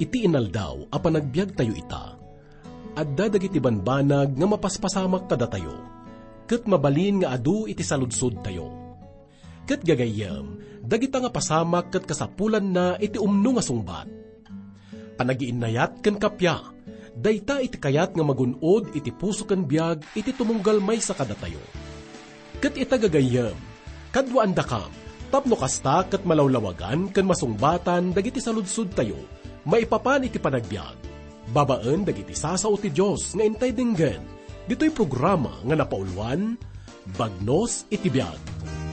iti inaldaw a panagbiag tayo ita. Adda dagiti banbanag nga mapaspasamak kada tayo, ket mabalin nga adu iti saludsod tayo. Ket gagayem, dagita nga pasamak ket kasapulan na iti umno nga sungbat. Panagiinnayat ken kapya, dayta iti kayat nga magunod iti puso ken biag iti tumunggal may sa kada tayo. Ket ita gagayem, kadwaan da kam, tapno kasta ket malawlawagan ken masungbatan dagiti saludsod tayo, maipapan iti panagbiag. Babaen dagiti sasao ti Dios nga intay denggen, ditoy programa nga napaulwan, Bagnos iti Biag.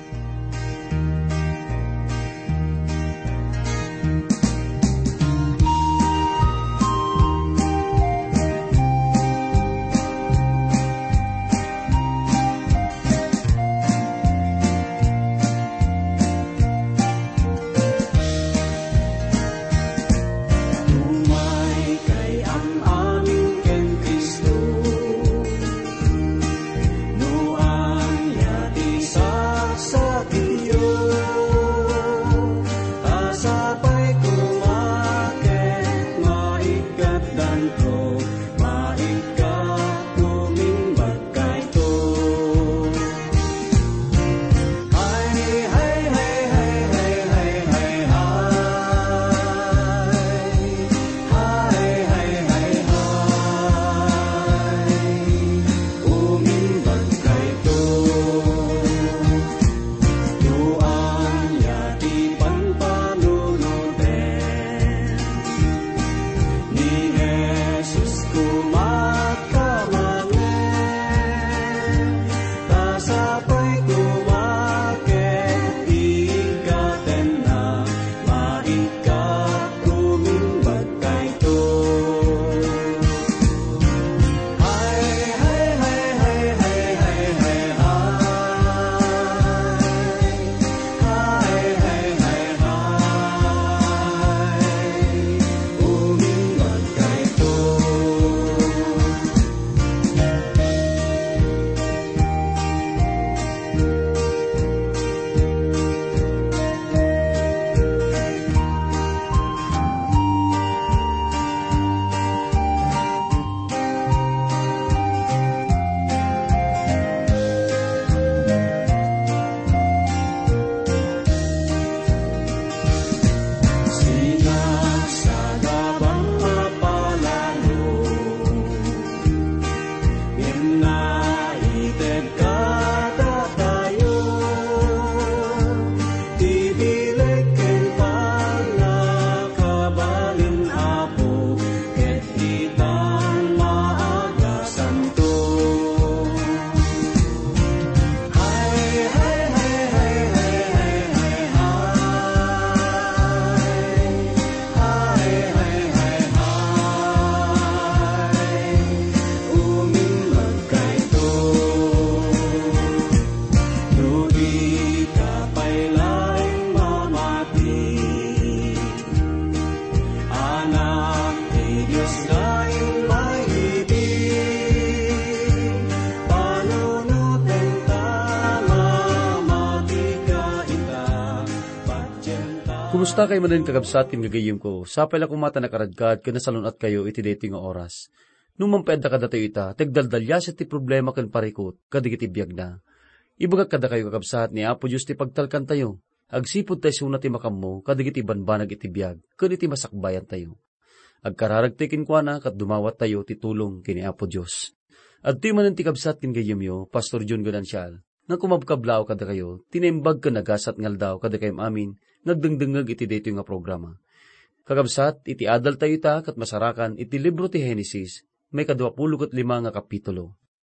Kumusta kayo manin kagabsat kin gagayim ko? Sapay lang kumata nakaradkad ka nasalunat kayo iti dating nga oras. Nung mampeda kada tayo ita, tegdaldalyas iti problema kan parikot, kadigit ibiyag na. Ibagak kada kayo kagabsat ni Apo Diyos ti pagtalkan tayo. Agsipod tayo sunat ti makammo, kadigit ibanbanag iti biyag, kan iti masakbayan tayo. Agkararagtikin kwa na, kat dumawat tayo ti tulong kini Apo Diyos. At ti manin ti kabsat kin gagayim yo, Pastor John Godansyal, nga kumabkablao kada kayo, tinimbag ka nagasat ngal daw kada kayong amin, nagdengdengag iti dito nga programa. Kagabsat, iti adal tayo ita, kat masarakan, iti libro ti Henesis, may 25 nga kapitulo.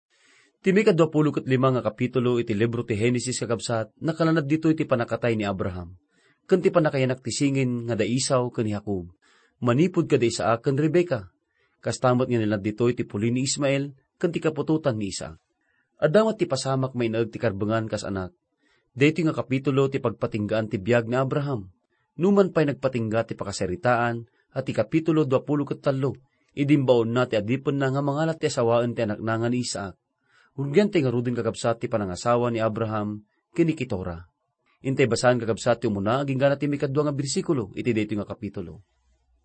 Ti may 25 nga kapitulo, iti libro ti Henesis kagabsat, nakalanad dito iti panakatay ni Abraham. Kan ti panakayanak ti singin, nga da Isaw, kan ni Jacob. Manipod ka da Isaac, kan Rebeka. Kastamot nga nilad dito iti puli ni Ismael, kan ti kapututan ni Isaac. Adamat ti pasamak may naag ti karbengan kas anak. Dito nga kapitulo ti pagpatinggaan ti biyag ni Abraham. Numan pa'y nagpatingga ti pakaseritaan at ti kapitulo 23, idimbaon na ti adipon na nga mangalat ti asawaan ti anak na nga ni Isaac. Hurgen ti nga rudin kakabsat ti panangasawa ni Abraham kinikitora. Intay basahan kakabsat ti umuna aging gana ti mikadwa nga bersikulo iti dito nga kapitulo.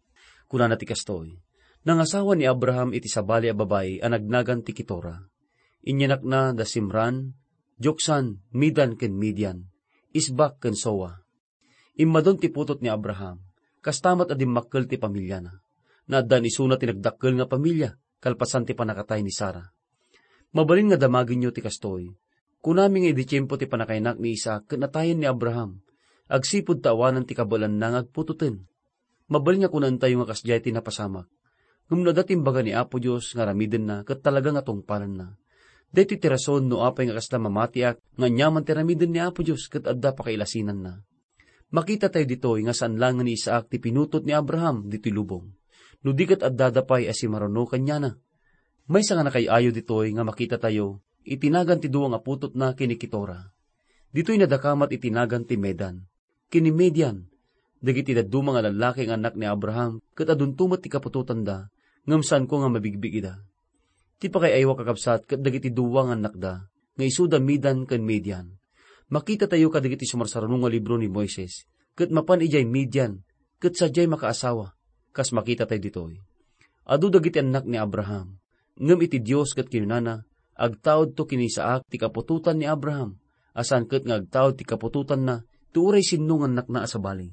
Kunana ti kastoy, nangasawa ni Abraham iti sabali a babae ang nagnagan ti Ketura. Inyanak na da Simran, Joksan, Midan ken Midian, Isbak ken Sowa. Immadon ti putot ni Abraham, kastamat adimmakkel ti pamilya na. Naaddan isuna ti nagdakkel nga pamilya, kalpasan ti panakatay ni Sara. Mabalin nga damagin nyo ti kastoy, kunami nga iditiyempo ti panakainak ni Isaac ken natayen ni Abraham, agsipud tawanan ti kabalan na ngagpututin. Mabalin nga kunan tayo nga kasjay ti napasamak. Ngumno datimbaga ni Apo Diyos nga ramiden na ket talaga nga tungpalan na. Dito ti rason no apay nga kasla mamatiak nga nyaman ti ramiden ni Apo Diyos ket adda pakailasinan na. Makita tayo ditoy nga saan lang ni Isaac ti pinutot ni Abraham dito'y lubong. No di ket adda dapay asi maruno kanya na. May nga nakayayo ditoy nga makita tayo, itinagan ti duwang aputot na kini Ketura. Dito'y nadakamat itinagan ti Medan, kini Midian, dagiti daduma nga lalaki nga anak ni Abraham, ket aduntumat ti kapututan da, ngamsan ko nga mabigbig ida. Ti pakay aywa kakabsat, ket dagiti duwang anak da, nga isuda Midan ken Midian. Makita tayo kadagiti sumarsarunong nga libro ni Moises, ket mapan ijay Midian, ket sadyay makaasawa, kas makita tayo ditoy. Adu dagiti anak ni Abraham, ngem iti Dios ket kinunana, agtaod to kini Isaac ti kapututan ni Abraham, asan ket nga agtaod ti kapututan na, tuuray sinungan anak na asabali.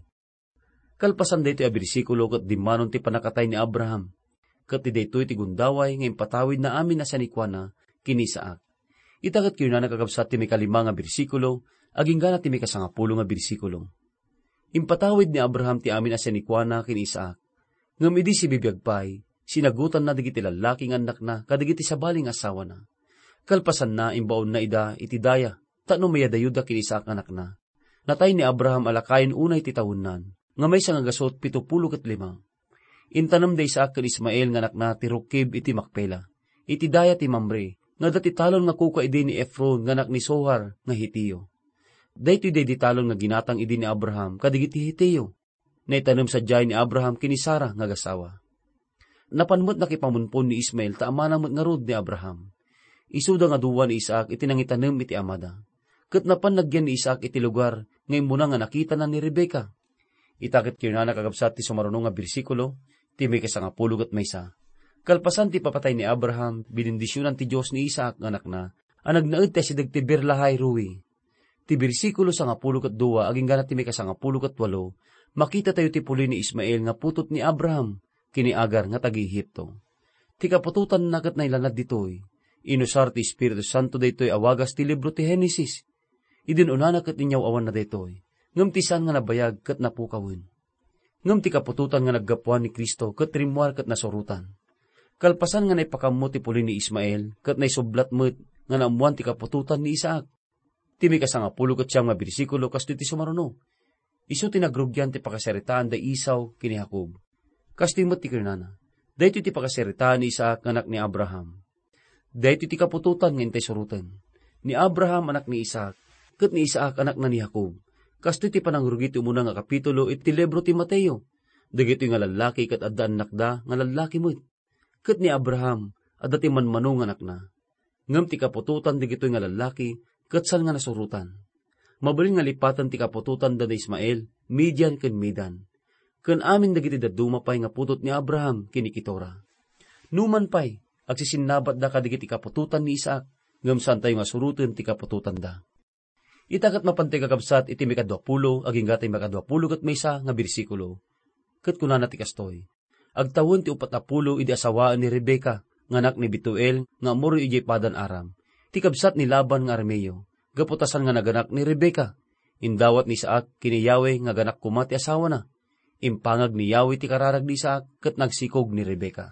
Kalpasan dito a bersikulo ket dimanon ti panakatay ni Abraham, ket ti daytoy ti gundaway nga impatawid na amin asanikwana kini Isaac. Ita ket kinunana kakabsat ti may kalima nga bersikulo, aging gana ti may kasangapulo nga bersikulo. Impatawid ni Abraham ti amin asanikwana kini Isaac, ngem idi si bibiyagpay, sinagutan na digiti lalaking anak na kadigiti sabaling asawa na. Kalpasan na imbaon na ida iti daya, tano mayadayuda kini Isaac anak na. Natay ni Abraham alakayin unay ti tawunan, nga may sangagasot 75. Intanam da Isaac ken Ismael nga anak na ti Rukib iti Makpela. Iti daya ti Mamre, nga dati talon nga kuka idi ni Efron nga anak ni Sohar nga Hitiyo. Daytoy day talon nga ginatang idi ni Abraham kadigiti Hitiyo. Naitanam sadyay ni Abraham kini Sara nga gasawa. Napanmot nakipamunpon ni Ismael ta amanamot nga rod ni Abraham. Isuda nga duwa ni Isaac iti nangitanem iti amada. Ket napanlagyan ni Isaac iti lugar nga imuna nga nakita na ni Rebeka. Itakit kinunana kakabsat ti sumarunong nga bersikulo, ti may kasangapulo ket maysa. Kalpasan ti papatay ni Abraham, binindisyonan ti Dios ni Isaac nga anak na, ang nagnaed ti sidag ti Berlahay ruwi. Ti bersikulo 12 aging ganat ti may kasangapulo ket 8, makita tayo ti puli ni Ismael nga putot ni Abraham, kini Agar nga tagi-Ehipto. Ti kapututan na ket nailanad ditoy, inusar ti Espiritu Santo daytoy awagas ti libro ti Henesis. Idinunana ket inyaw awan na daytoy, ngem ti saan nga nabayag ket napukawin. Ngem ti kapututan nga naggapuan ni Kristo ket rimwar ket nasurutan. Kalpasan nga naipakammo ti puli ni Ismael ket naisublat met nga naamuan ti kapututan ni Isaac. Ti may kasangapulo ket siyam nga bersikulo kasto ti sumaruno. Isu tinagrugyan ti pakasaritaan da Isaw kini Jacob. Kasto met ti kinunana. Daytoy ti pakasaritaan ni Isaac anak ni Abraham. Daytoy ti kapututan nga intay surutan. Ni Abraham anak ni Isaac ket ni Isaac anak na ni Jacob. Kasto ti panangrugi ti umuna nga kapitulo iti libro ti Mateo. Dagitoy nga lalaki ket adda anak da nga lalaki met. Ket ni Abraham adda ti manmanong anak na. Ngem ti kapututan dagitoy nga lalaki ket saan nga nasurutan. Mabalin nga lipatan ti kapututan da Ismael, Midian ken Midan. Ken amin dagiti daduma pay nga putot ni Abraham kini Ketura. Numan pay agsisinabat da kadigiti kapututan ni Isaac, ngem saan tayo nga suruten ti kapututan da. Itakat mapantay kakabsat iti mikadwapulo, aging gatay makadwapulo ket maysa nga bersikulo. Ket kunana ti kastoy, agtawon ti 40 idi asawaan ni Rebeka, nga anak ni Betuel, nga amuro ijay padan Aram. Ti kabsat ni Laban nga Arameyo, gaputasan nga naganak ni Rebeka. Indawat ni Isaac kini Yahweh nga ganak kuma ti asawa na. Impangag ni Yahweh ti kararag ni Isaac, ket nagsikog ni Rebeka.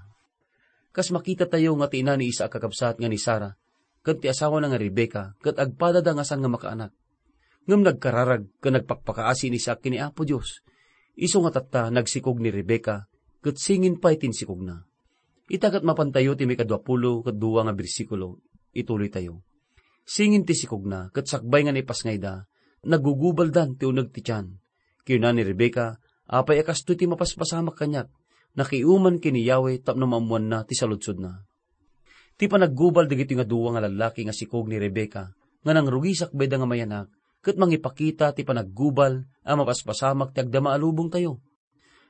Kas makita tayo nga ti ina ni Isaac kakabsat nga ni Sara, ket ti asawa na nga Rebeka, ket agpadada nga san nga makaanak. Ngem nagkararag ken nagpakpakaasi ni Isaac kini Apo Dios. Isu nga tatta nagsikog ni Rebeka, ket singin pay tinsikog na. Itakat mapantayo ti mikadwapulo ket 2 nga bersikulo. Ituloy tayo. Singin ti sikog na, ket sakbay nga naipasngay da, nagugubaldan ti uneg ti tiyan. Kiuna ni Rebeka, apay akasto ti mapaspasamak kanyak, nakiuman kini Yahweh tapno maamuan na ti saludsod na. Ti panaggubal digiti nga 2 nga lalaki nga sikog ni Rebeka, nga nangrugi sakbay da nga mayanak, ket mangipakita ti panaggubal a mapaspasamak ti agdama alubong tayo.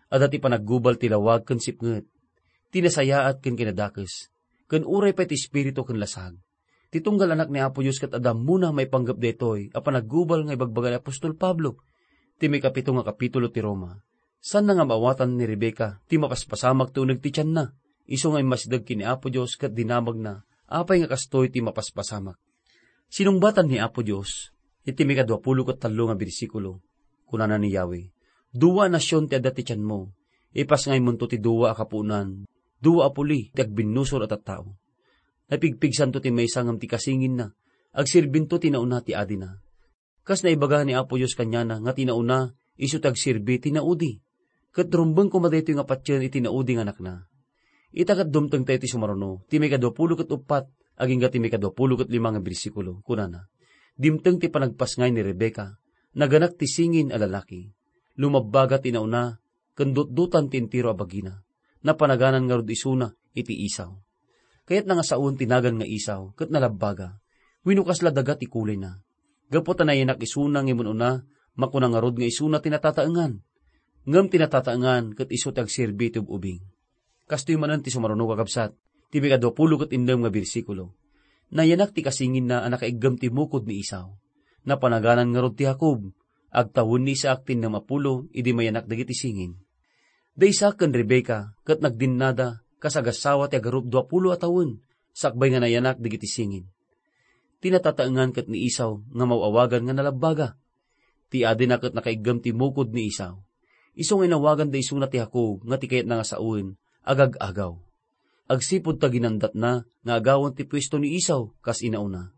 Adati panaggubal tilawag ken sipnget, tinasayaat ken kinadakes, ken uray pa ti espiritu ken lasag. Titunggal anak ni Apo Diyos kat Adam muna may panggap detoy, a panaggubal nga ibagbaga ni Apostol Pablo, ti may kapito nga kapitulo ti Roma. San na nga maawatan ni Rebecca, ti mapaspasamak ti uneg ti tiyan na, iso nga imasdag kini Apo Diyos kat dinamag na, apay nga kastoy ti mapaspasamak. Sinungbatan ni Apo Diyos, iti may 23 nga bersikulo, kunana ni Yahweh, duwa nasyon ti adda ti tiyan mo, ipas ngay munto ti duwa akapunan, duwa apuli ti agbinusor at tao. Napigpigsan to ti may sangam ti kasingin na, agsirbin to tinauna ti adi na. Kas naibaga ni Apo Diyos kanyana nga tinauna, iso tagsirbi tinaudi. Kat rumbang kumadeto yung apatyan itinaudi ng anak na. Itakat dumtang tayo ti sumaruno, ti may 24, aging ti may 25 nga bersikulo, kunana. Dimtang ti panagpasngay ni Rebecca, naganak ti singin a lalaki. Lumabbaga tinauna, kandut-dutan ti intiro a bagina, na panaganan nga rod isuna iti isaw. Kaya't nga saun tinagan nga isaw, kat nalabbaga, winukas la daga ti kulay na. Gaputan na yanak isuna ng imununa, makunang nga rod nga isuna tinatataangan. Ngam tinatataangan, kat iso tagsirbi ti ubing. Kastoy manan ti sumaruno kakabsat, ti may 26 nga bersikulo. Nayanak ti kasingin na anakaigam ti mukod ni isaw. Na panaganan nga rod ti Jacob, agtawon ni Isaac tin na mapulo, idi mayanak dagiti singin. Da Isaac ken Rebecca, kat nagdinnada, kasagasawa ti agarup 20 a taon, sakbay nga nayanak digiti singin. Tinatataangan kat ni Isaw nga mawawagan nga nalabbaga. Ti adi na kat nakaigam ti mukod ni Isaw. Iso nga inawagan da isuna ti Jacob nga ti kayat na nga saun, agag-agaw. Agsipod ta ginandat na nga agawan ti pwesto ni Isaw kas inauna.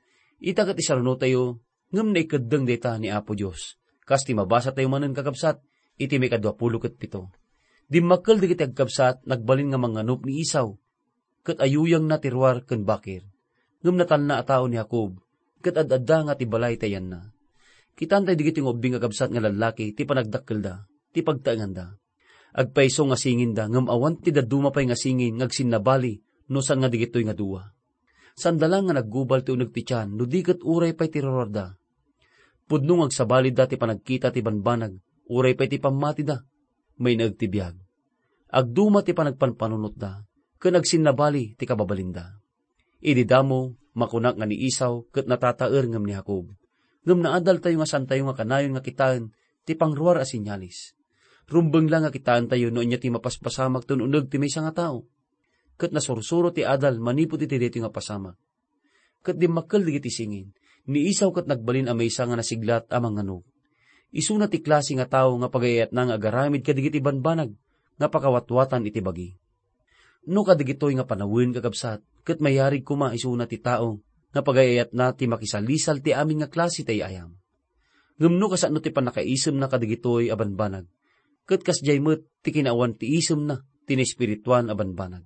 Ita kat isaruno tayo, ngam na ikadang deta ni Apo Diyos. Kas ti mabasa tayo manan kakabsat, iti may 27. Dimmakkel digiti agkabsat, nagbalin nga manganup ni Isaw, kat ayuyang na tirwar ken bakir. Ngam natal na a tao ni Jacob, kat ad-adda nga ti balay tayan na. Kitantay digiti ng ubing agkabsat nga lalaki, ti panagdakkel da, ti pagtaangan da. Agpaiso nga singin da, ngam awan ti daduma pay nga singin, ngagsinnabali, no san nga digitoy nga duwa. Sandalang nga naggubal ti uneg ti tiyan, no dikat uray pay ti tirwar da. Pudno agsabalid da ti panagkita ti banbanag, uray pay ti pamati da, may naagtibiyag. Agduma ti panagpanpanunot da, ken agsinnabali ti kababalinda. Ididamo, makunak nga ni Isaw, ket natataer ngam ni Jacob. Ngam naadal tayo nga san tayo nga kanayon nga kitaan, ti pangruar a sinyalis. Rumbeng lang nga kitaan tayo no anya ti mapaspasamak ton uneg ti maysa nga tao. Ket nasursuro ti adal, manipot iti dito nga pasamak. Ket dimmakkel digiti singin, ni Isaw ket nagbalin a maysa nga nasiglat a manganub. Isuna ti klase nga tao nga pagayat na nga agaramid kadigiti banbanag, nga pakawatwatan iti bagi. No kadigitoy nga panawin kakabsat, ket mayarig kuma isuna ti tao, nga pagayat na ti makisalisal ti amin nga klase tayo ayam. Ngumno kasano ti panakaisem na kadigitoy a banbanag, ket kasjay met ti kinawan ti isem na, tinespirituan a banbanag.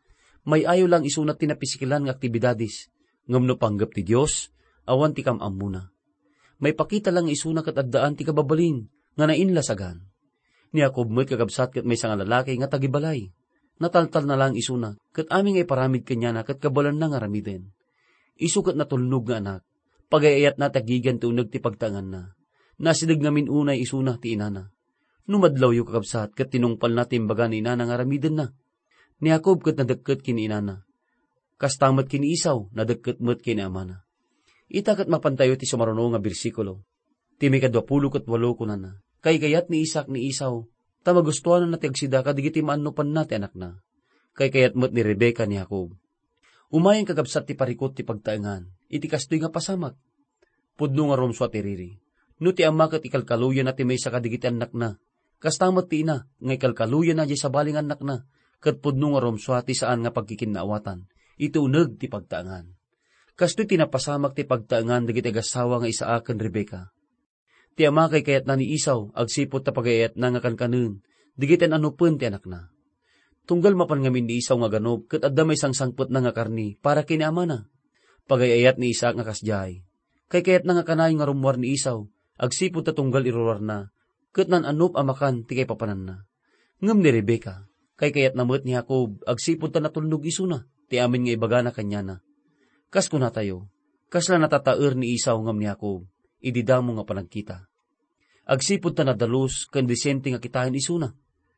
May ayo lang isuna ti napisikilan nga aktibidadis, ngumno panggap ti Dios, awan ti kamam muna. May pakita lang isuna kat addaan ti kababalin, nga nainlasagan. Ni Jacob met kakabsat kat may nga lalaki nga tagibalay. Nataltal na lang isuna, kat aming ay paramid kanya na kat kabalan na nga ramiden. Isu kat natulnog nga anak, pagayayat na tagigan ti uneg ti pagtangan na. Nasidag ngamin unay isuna ti inana. Numadlaw yu kakabsat kat tinungpal na timbaga ni inana nga ramiden na. Ni Jacob kat nadagket kini inana. Kastamat kini Isaw, nadagket met kini amana. Itakat mapantayo ti sumaruno nga bersikulo. Ti may 28 kunana. Kay kayat ni Isaac ni Isaw, tamagustuhan na ti agsida kadigiti maanupan na ti anak na. Kay kayat met ni Rebecca ni Jacob. Umayang kagabsat ti parikot ti pagtaengan, iti kastoy nga pasamak. Pudno nga romswa ti riri. No ti ama kat ikalkaluyan na ti may sa kadigiti anak na. Kastamat ti ina, nga ikalkaluyan na di sa baling anak na. Kat pudno nga romswa ti saan nga pagkikinnaawatan, iti uneg ti pagtaengan. Kastoy tinapasamak ti pagtaengan dagiti agasawa nga Isaac ken Rebecca. Ti ama kay kayat na ni Isaw, agsipot ta pagayat na nga kankanen, digiten anupen ti anak na. Tunggal mapan ngamin ni Isaw nga ganob, ket adda may sangsangpot na nga karni, para kini ama na. Pagayayat ni Isaac nga kasjay. Kay kayat na nga kanayon nga rumwar ni Isaw, agsipot ta tunggal irurar na, ket nan anup amakan ti kay papanan na. Ngem ni Rebecca, kay kayat na met ni Jacob, agsipot ta natulnog isuna, ti amin nga ibaga na kanya na. Kas kuna tayo, kasla natataer ni Isaw ngam ni Jacob, ididamo nga panagkita. Agsipod ta nadalos, kandisente nga kitahin isuna.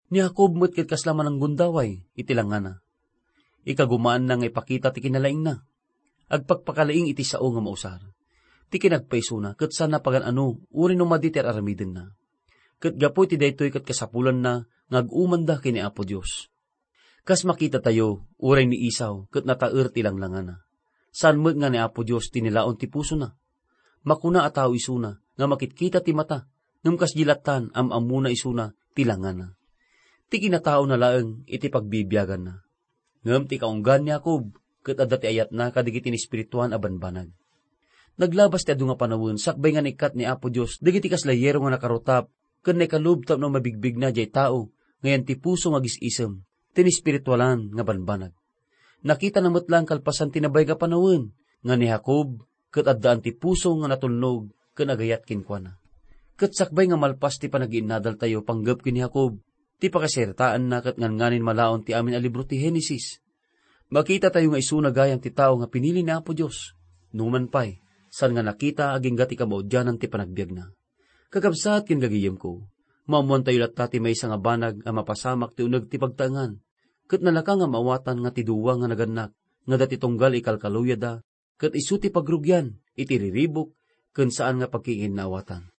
Ni Jacob met ket kaslaman ng gundaway, itilangana. Ikagumaan na nga ipakita ti kinalaing na. Agpakpakalaing iti sao nga mausar. Ti kinagpaiso na, ket sana pagan uri no maditer aramiden na. Ket gapoy ti daytoy ket kasapulan na, ngag-umanda kini Apo Dios. Kas makita tayo, uray ni Isaw, ket nataer ti langlangana. San met nga ni Apo Dios tinilaon ti puso na. Makuna ataw isuna, nga makitkita ti mata, ngem kas gilatan amuna isuna ti langana. Ti kinatao na laeng iti pagbibiyagan na. Ngem ti kaunggan ni Jacob, ket adda ti ayat na kadigiti ni espirituan a banbanag. Naglabas ti adu nga panawon, sakbay nga nikat ni Apo Dios, digiti kas layero nga nakarutap, ken nakalubtap no mabigbig na jay tao, ngayon ti puso nga gisisem, tin espiritualan nga banbanag. Nakita na metlang kalpasan tinabay nga panawon, nga ni Jacob, ket addaan ti puso nga natulnog, ken agayat kinkwana. Ket sakbay nga malpas ti panagiinadal tayo panggep ken ni Jacob, ti pakasirtaan na ket nganganin malaon ti amin a libro ti Henesis. Makita tayo nga isuna gayang ti tao nga pinili ni Apo Dios, numan pay, san nga nakita aging gati kamaudyanan ti panagbiag na. Kagabsat kin gagiyem ko, maamuan tayo latta ti may nga banag a mapasamak ti uneg ti pagtaengan, ket nalaka nga maawatan nga ti duwa nga naganak, nga dati tunggal ikalkaluya da, ket isu ti pagrugyan, iti riribok, ken saan nga pagkiingin naawatan.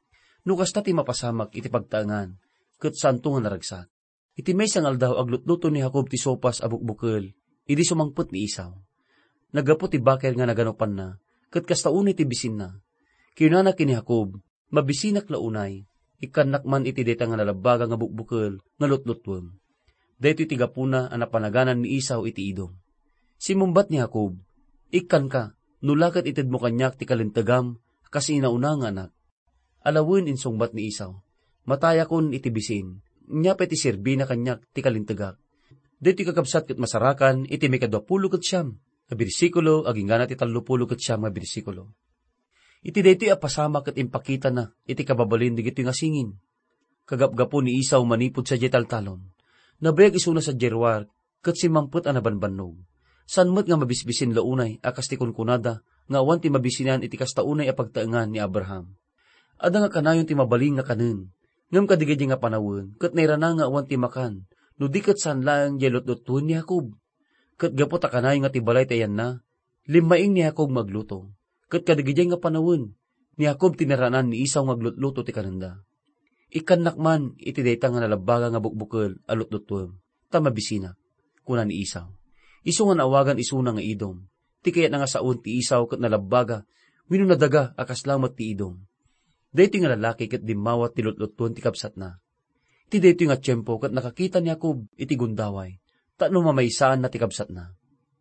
No kasta ti mapasamak iti pagtaengan, ket santo nga naragsak. Iti may aldaw aglutluto ni Jacob ti sopas a bukbukel, idi sumangput ni Isaw. Nagapot ti baker nga naganopan na, ket kasta unay ti bisin na. Kinana kini Jacob, mabisinak launay, ikanak man iti deta nga nalabaga nga bukbukel, nga lutlutwem. Dito iti gapuna ang napanaganan ni Isaw iti idom. Simumbat ni Jacob, ikan ka, nulakat itid mo kanyak ti kalintagam, kasi inauna nga anak. Alawin insungbat ni Isaw, mataya kon iti bisin, nya pa iti sirbi na kanyak ti kalintagak. Dito kakabsat ket masarakan, iti may 20 ket siyam, nga bersikulo, aging gana ti 30 ket siyam nga bersikulo. Iti daytoy apasamak ket impakita na, iti kababalin digito nga singin. Kagapgapo ni Isaw manipod sa jetaltalon. Nabayag isuna sa jerwar, ket simamput a nabanbannog. Sanmet nga mabisbisin launay, akas ti kunkunada, nga awan ti mabisinan iti kastaunay a pagtaengan ni Abraham. Ada nga kanayon ti mabaling nga kanen, ngem kadigidi nga panawon, ket nairana nga awan ti makan, no di ket saan lang yelot-lotun ni Jacob. Ket gapo ta kanayon nga ti balay tayan na, limaing ni Jacob magluto. Ket kadigidi nga panawon, ni Jacob tinaranan ni Isaw maglutluto ti kanenda. Ikanak man iti dayta nga nalabaga nga bukbukel alutlutuem, ta mabisina, kuna ni Isaw. Isu nga naawagan isuna nga idom, ti kayat nga saon ti Isaw ket nalabaga, wenno nadaga akas lamat ti idom. Daytoy nga lalaki ket dimawat ti lutlutuan ti kabsat na. Ti daytoy nga tiyempo ket nakakita ni Jacob iti gundaway, tano mamaysaan na ti kabsat na.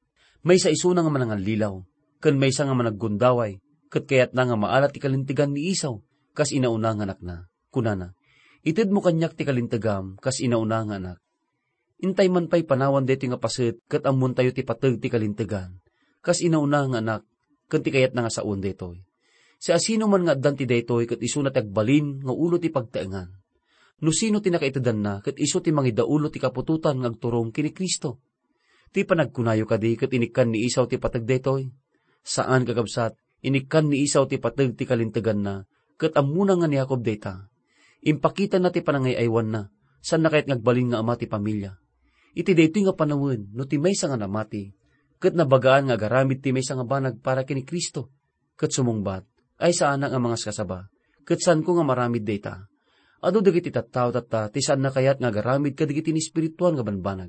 Maysa isuna nga manangan lilaw, ken maysa nga managgundaway, ket kayat na nga maalat ti kalintigan ni Isaw, kas inauna nga anak na, kunana. Ited mo kanyak ti kalintegam, kas inauna nga anak. Intay man pa'y panawan dito nga pasit, kat amun tayo ti patag ti kalintegan, kas inauna nga anak, kat ti kayat na nga saon detoy. Sa asino man nga addan ti detoy, kat iso na tagbalin, nga ulo ti pagtaengan. No sino ti nakaitadan na, kat iso ti mangidaulo ti kapututan, ngagturong kini Kristo. Ti panagkunayo kadi, kat inikan ni Isaw ti patag detoy. Saan kakabsat, inikan ni Isaw ti patag ti kalintegan na, kat amuna nga ni Jacob deta. Impakita na ti panangayaywan na, san na kahit ngagbalin nga ama ti pamilya. Iti daytoy nga panawin, no ti maysa nga namati, ket nabagaan nga garamid ti maysa nga banag para kini Kristo, ket sumungbat, ay saan nga mga kasaba, ket san ko nga maramid dayta. Ado dagiti tattao tatta, ti saan na kayat nga garamid kadigiti ni espirituan nga banbanag.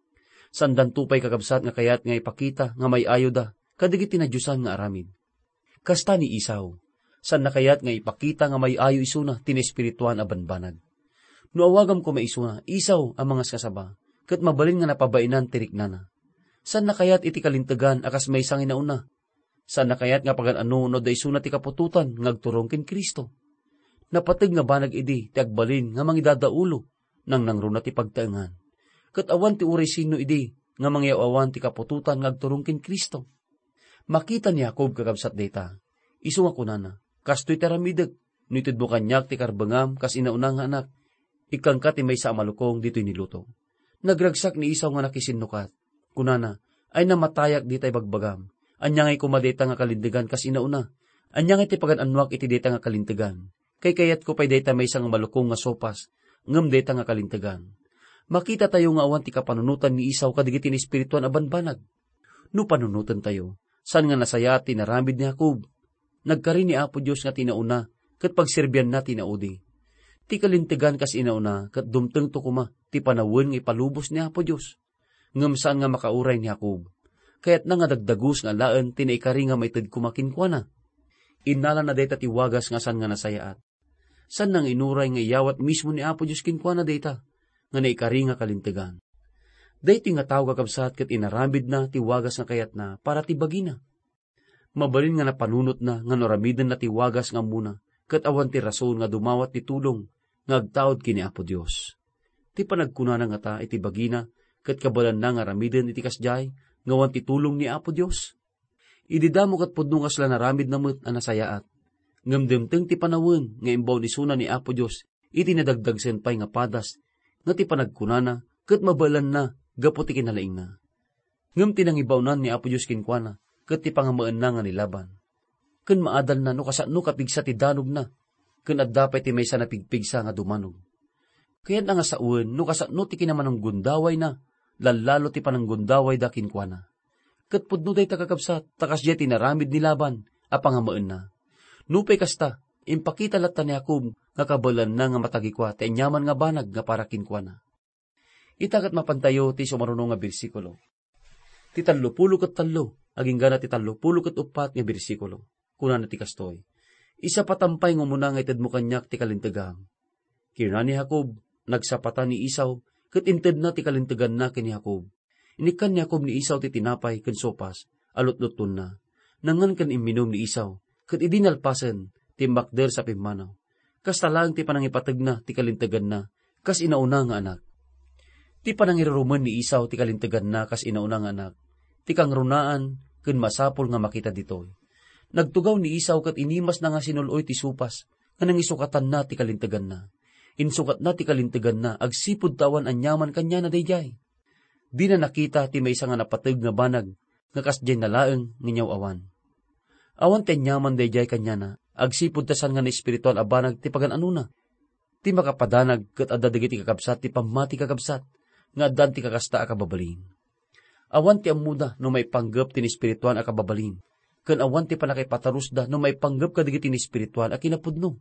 Sandan tupay kakabsat nga kayat nga ipakita nga may ayo da, kadigiti na Diyosan nga aramid. Kasta ni Isaw, san na kayat nga ipakita nga may ayo isuna tinespirituan a banbanag. No awagam ko may isuna, Isaw ang mga kasaba, ket mabalin nga napabainan tiriknana. San na kayat iti kalintegan akas may sangin na una? San na kayat nga pagan-ano no da isuna ti kapututan ngagturong ken Kristo? Napateg nga banag idi ti agbalin nga mangidadaulo nang nangruna ti pagtaengan. Ket awan ti uray sino idi nga mangyawawan ti kapututan ngagturong ken Kristo. Makita ni Jacob kakabsat deta, isu nga kunana, kastoy taramideg, no itid mo kanyak ti karbangam, kas inauna nga anak, ikang ka ti may sa amalukong dito'y niluto. Nagragsak ni Isaw nga nakisinukat, kunana, ay namatayak ditay bagbagam, anyangay kumadeta nga kalintigan kas inauna, anyangay ti pagan-anwak iti deta nga kalintigan, kay kayat ko pa'y deta may isang malukong nga sopas, ngem deta nga kalintigan. Makita tayo nga awan ti kapanunutan ni Isaw kadigiti ni espirituan a banbanag. No panunutan tayo, saan nga nasaya ti naramid ni Jacob? Nagkari ni Apo Diyos nga tinauna, kat pagsirbyan na tinaudi. Ti kalintigan kas inauna, kat dumteng to kuma, ti panawin nga ipalubos ni Apo Diyos. Ngam saan nga makauray ni Jacob? Kaya't na nga dagdagus nga laan, tinaikari nga maitid kumakinkwa na. Inala na data ti wagas nga saan nga nasayaat. San nang inuray nga iyawat mismo ni Apo Diyos kinkwa na data, nga naikari nga kalintigan. Dahiti nga tao kakabsat kat inarambid na ti wagas nga kayat na para ti bagina. Mabalin nga napanunot na nga noramidan na ti wagas nga muna, kat awan ti rason nga dumawat ti tulong, nga agtaod kini Apo Diyos. Ti panagkunana nga ta iti bagina, kat kabalan na nga ramidan iti kasjay, nga wan ti tulong ni Apo Diyos. Ididamo kat pudno kasla naramid na mo't anasayaat. Ngamdemteng ti panawin nga imbaw ni suna ni Apo Diyos, iti nadagdag senpay nga padas, nga ti panagkunana, kat mabalan na, gapo ti kinalaing na. Ngam tinangibawnan ni Apo Diyos kinkwana, kat ti pangamaan na nga nilaban. Kun maadal na no kasano kapigsa ti danog na, kun addapay ti maysa na pigpigsa nga dumanog. Kaya't nga sa uwan, no kasano ti kinamanang gundaway na, lalalo ti panang gundaway da kinkwana. Kat pudno day takakabsat, takas jay tinaramid ni laban, a pangamaan na. Nupay kasta, impakita latta ni Jacob, nga kabalan na nga matagikwa, ti anyaman nga banag nga para kinkwana. Itakat mapantayo ti sumarunong nga bersikulo. Ti 33, aging gana ti 34 nga bersikulo. Kuna na ti kastoy. Isa patampay nga muna nga ited mo kanyak ti kalintegang. Kirna ni Jacob, nagsapata ni Isaw, kat inted na ti kalintegan na kini Jacob. Inikan ni Jacob ni Isaw ti tinapay ken sopas, alot-luton na. Nangan kan iminom ni Isaw, kat idinalpasen ti makder sa pimanaw. Kas talang ti panangipatag na ti kalintegan na, kas inauna nga anak. Ti panangiruruman ni Isaw ti kalintegan na kas inauna nga anak. Ti kangrunaan ken masapol nga makita ditoy. Nagtugaw ni Isaw kat inimas na nga sinuloy ti supas, kanang isukatan na ti kalintegan na. Insukat na ti kalintegan na, agsipud tawan anyaman kanya na dayjay. Di na nakita ti maysa nga napateg nga banag, nga kasjay nalaeng nginyaw awan. Awan ti anyaman dayjay kanya na, agsipud tasan nga na espiritual a banag ti pagananuna. Ti makapadanag kat adda dagiti kakabsat ti pamati kakabsat, nga addan ti kakasta a kababalin. Awan ti amuda no may panggap ti espiritual a kababalin, ken awan ti panakipatarusda no may panggap kadigiti ni espiritual a kinapudno.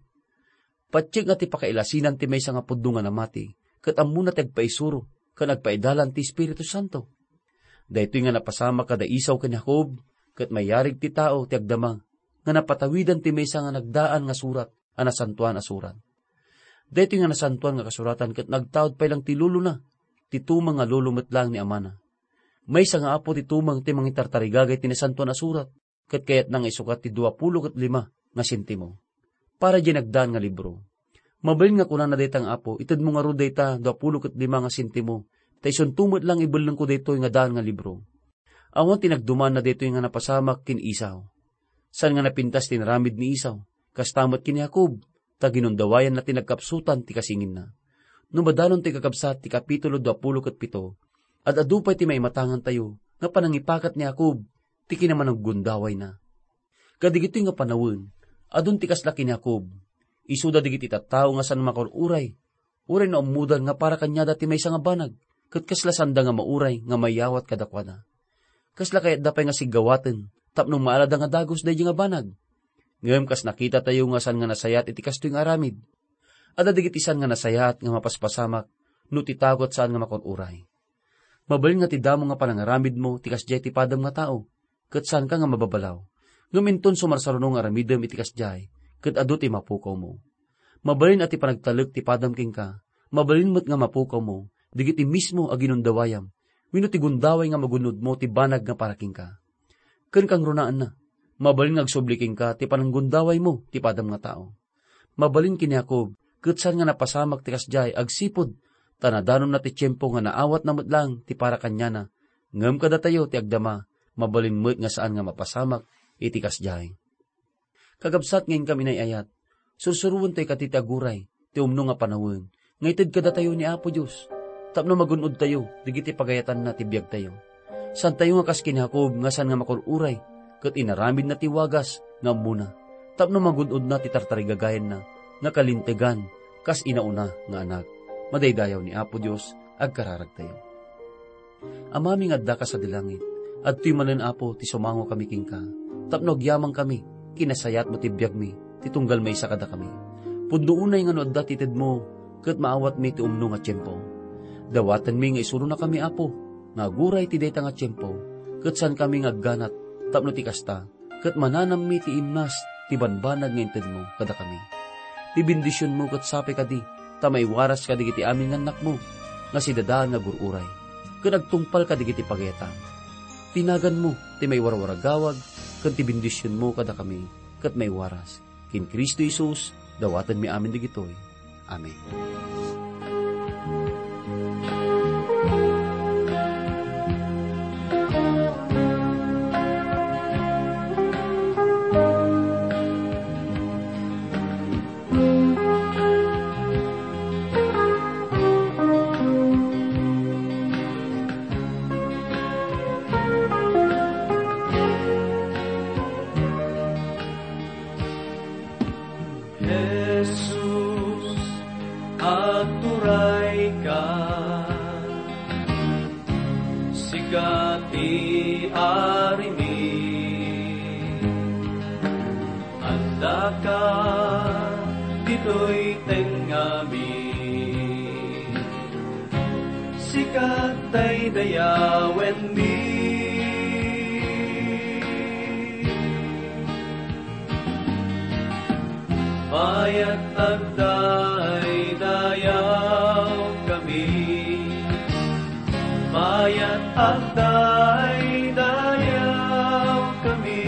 Patsik nga ti pakailasinan ti maysa nga pudno nga namati, ket amuna ti agpaisuro, ken agpaidalan ti Espiritu Santo. Daytoy nga napasama kada Isaw ken Jacob, ket mayarig ti tao ti agdama, nga napatawidan ti maysa nga nagdaan nga surat, a nasantuan a surat. Daytoy nga nasantuan nga kasuratan, ket nagtaod pay lang ti lulo na, ti tumang nga lulumet lang ni amana. Maysa nga apo ti tumang ti mangitartarigagay ti nasantuan a surat, ket kayat nang isukat ti 25 nga sentimo. Para ginagdaan nga libro. Mabalin nga kunan na daytang apo, ited mo nga ro dayta 25 nga sentimo, ta isuntumot lang ibalang ko daytoy nga daan nga libro. Awan tinagduman na daytoy nga napasamak kin Isaw. San nga napintas tinaramid ni Isaw, kastamot kin Jacob, ta ginundawayan na tinagkapsutan ti kasingin na. Numadanon ti kakabsat ti kapitulo 27, at adupay ti maimatangan tayo, nga panangipakat ni Jacob, ti kinaman ang gundaway na. Kadigito nga panawin, adun ti kaslaki ni Jacob, isuda digiti tattao nga san makururay, uray na umudan nga para kanya dati may nga banag, kat kasla sanda nga mauray nga mayawat kadakwada. Kasla kayat dapay nga sigawaten, tapnong maalada nga dagos dahi nga banag. Ngayon kas nakita tayo nga san nga nasayat iti kastoy nga aramid. Ada digiti san nga nasayat nga mapaspasamak, no ti tagot saan nga makururay. Mabalin nga ti damo nga panangaramid mo, ti kasjay ti padam nga tao, kat saan ka nga mababalaw. Ngaminton sumarsarunong aramidem iti kasjay, ket adu ti mapukaw mo. Mabalin at ti panagtaleg ti padam king ka, mabalin mo't nga mapukaw mo, digiti mismo a ginundawayam, wenno ti gundaway nga magunod mo ti banag nga paraking ka. Ken kang runaan na, mabalin nga agsubliking ka ti pananggundaway mo ti padam nga tao. Mabalin kini Jacob, ket saan nga napasamak ti kasjay, agsipod, tanadanon na ti tiyempo nga naawat na lang ti para kanya na, ngem kada tayo ti agdama, mabalin mo't nga saan nga mapasamak, iti kasjay. Kagabsat ngayon kami na ayat, sursuruan tayo katitaguray, ti umno nga panawin, ngaytid kada tayo ni Apo Diyos, tapno magunod tayo, digiti pagayatan na ti biyag tayo. San tayo nga kas kinakob, nga san nga makururay, kat inaramid na ti wagas, nga muna, tapno magunod na ti tartarigagayan na, nga kalintegan, kas inauna nga anak. Madaydayaw ni Apo Diyos, agkararag tayo. Amaming adda ka sa dilangit, at tuy manen Apo ti sumango kami king ka, tapno agyamang kami, kinasayat mo tibiyag mi, titunggal may isa kada kami. Pundo unay nga no adda tited mo, kat maawat mi ti umno nga tiyempo. Dawatan mi nga isuro na kami Apo, nga guray ti dayta nga tiyempo, kat san kami nga ganat, tapno ti kasta, kat mananam mi ti imnas, ti banbanag nga inted mo kada kami. Ti bendisyon mo kat sape kadi, tamay waras ka digiti amin nga anak mo, nga si dadaan nga gururay, kat agtungpal ka digiti pageta. Tinagan mo, ti may warwaragawag, kat ti bendisyon mo kada kami, kat may waras. Kin Kristo Jesus, dawatan mi amin digitoy. Amen. Dito'y tengami, sikat ay dayawen mi. Mayat agday dayaw kami, mayat agday dayaw kami,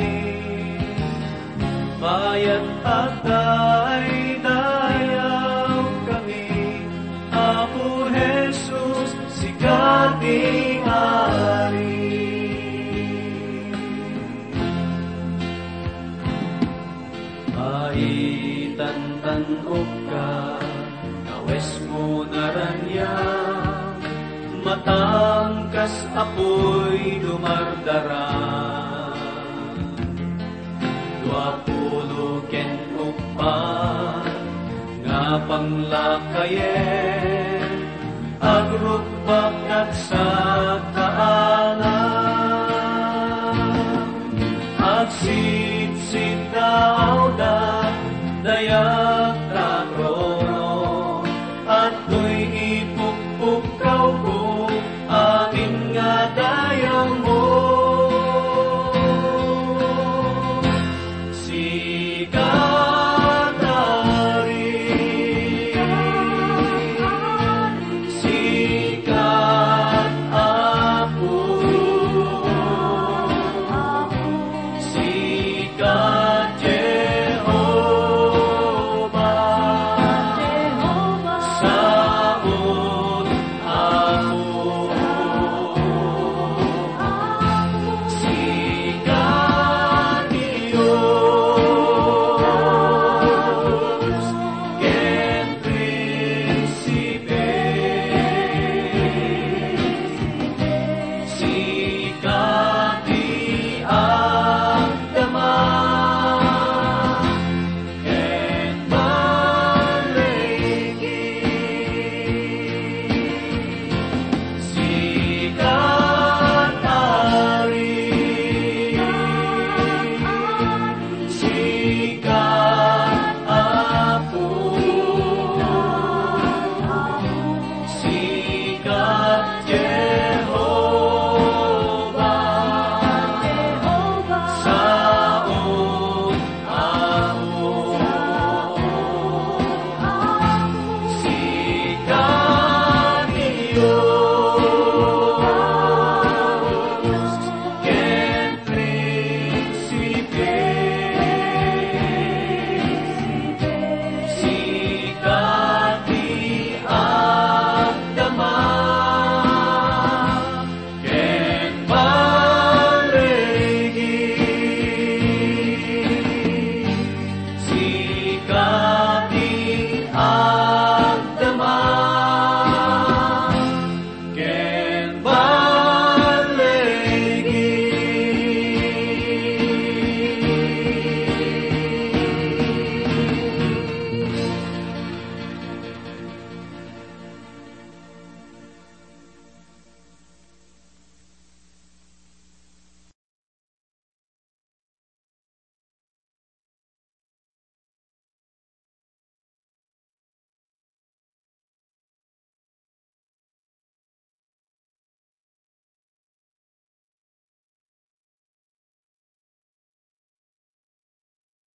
mayat agday dayaw kami. Apo Jesus, sikating hari. Tantanok ka, kawes mo naranya, matangkas apoy dumardara. 20 ken ukpan, nga panglakayen, agrukbak at sa kaanan, agsit-sit daw da, daya